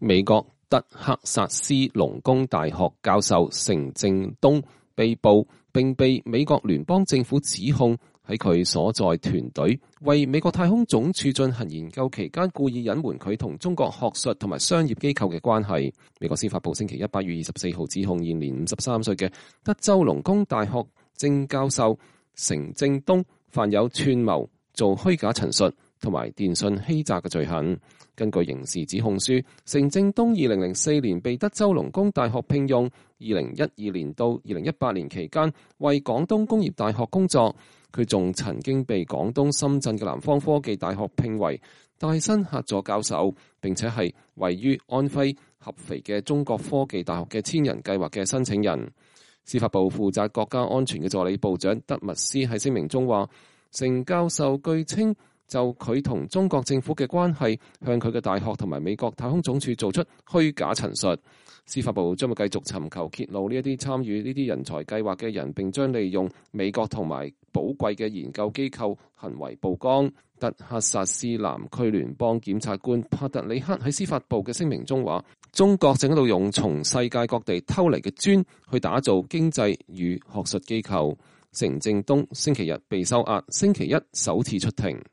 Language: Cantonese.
美國德克薩斯農工大學教授成正東被捕，並被美國聯邦政府指控喺佢所在團隊為美國太空總署進行研究期間，故意隱瞞佢同中國學術同埋商業機構嘅關係。美國司法部星期一8月24號指控現年53歲嘅德州農工大學正教授成正東犯有串謀做虛假陳述同埋電信欺詐嘅罪行。根據刑事指控書，成正東2004年被德州農工大學聘用，2012年到2018年期間為廣東工業大學工作。佢仲曾經被廣東深圳嘅南方科技大學聘為帶薪客座教授，並且係位於安徽合肥嘅中國科技大學嘅千人計劃嘅申請人。司法部負責國家安全嘅助理部長德密斯喺聲明中話，成教授據稱就佢同中國政府嘅關係，向佢嘅大學同埋美國太空總署做出虛假陳述。司法部將會繼續尋求揭露呢一啲參與呢啲人才計劃嘅人，並將利用美國同埋寶貴嘅研究機構行為曝光。德克薩斯南區聯邦檢察官帕特里克喺司法部嘅聲明中話，中國正喺度用從世界各地偷嚟嘅磚去打造經濟與學術機構。成正東星期日被收押，星期一首次出庭。